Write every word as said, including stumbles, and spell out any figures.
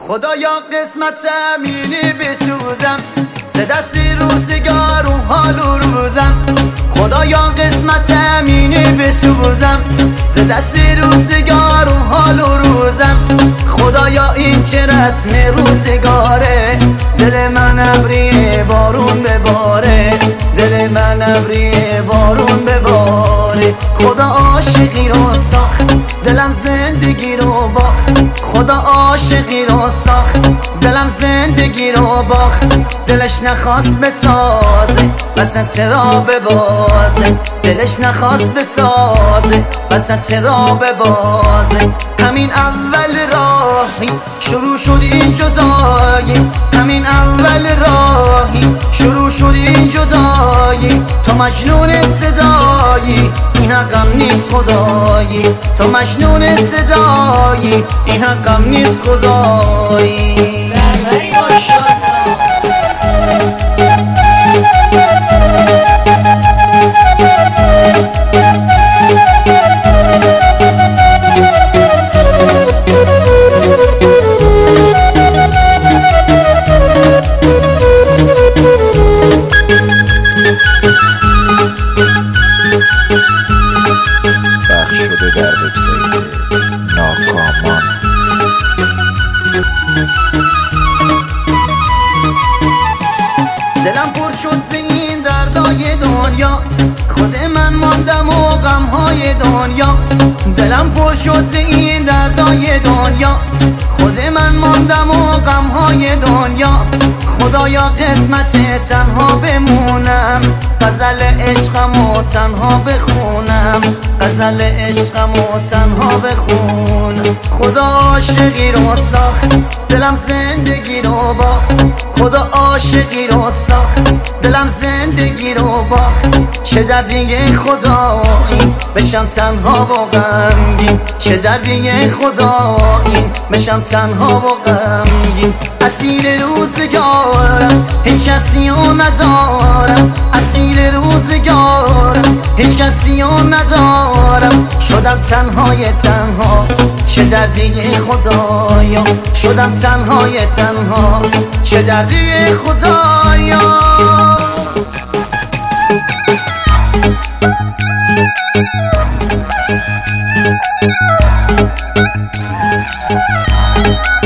خدایا قسمت امینی بسوزم، سه دستی روزگار و حال و روزم. خدایا قسمت امینی بسوزم، سه دستی روزگار و حال و روزم. خدایا این چه رسم روزگاره، دل من ابری بارون بباره، دل من ابری بارون بباره. خدا عاشقی رو ساخت، دلم زندگی رو باخت. خدا عاشقی رو ساخت، دلم زندگی رو باخت. دلش نخواست بسازه اصلا چرا ببازه، دلش نخواست بسازه اصلا چرا ببازه. همین اول راهی شروع شد این جدایی، همین اول راهی شروع شد این جدایی. تو مجنون صدایی این حقم نیست خدایی، تو مجنون صدایی این حقم نیست خدایی. پخش شده در وبسایت ناکامان. دلم پر شد ز این دردای دنیا، خود من ماندم و غمهای دنیا. دلم پر شد ز این دردای دنیا، خود من ماندم و غمهای دنیا. خدایا قسمت تنها بمونم، غزل عشقم و تنها بخونم، غزل عشقم و تنها بخونم. خدا عاشقی رو ساخت، دلم زندگی رو باخت. خدا عاشقی رو ساخت، دلم زندگی رو باخت. چه دردی خدایی بشم تنها و غمگین، چه دردی خدایی بشم تنها و غمگین. اسیر روزگارم هیچ کسی رو ندارم، اسیر روزگارم هیچ کسی رو ندارم. شدم تنهای تنها، چه دردی خدایا شدم تنهای تنها، چه دردی خدایا.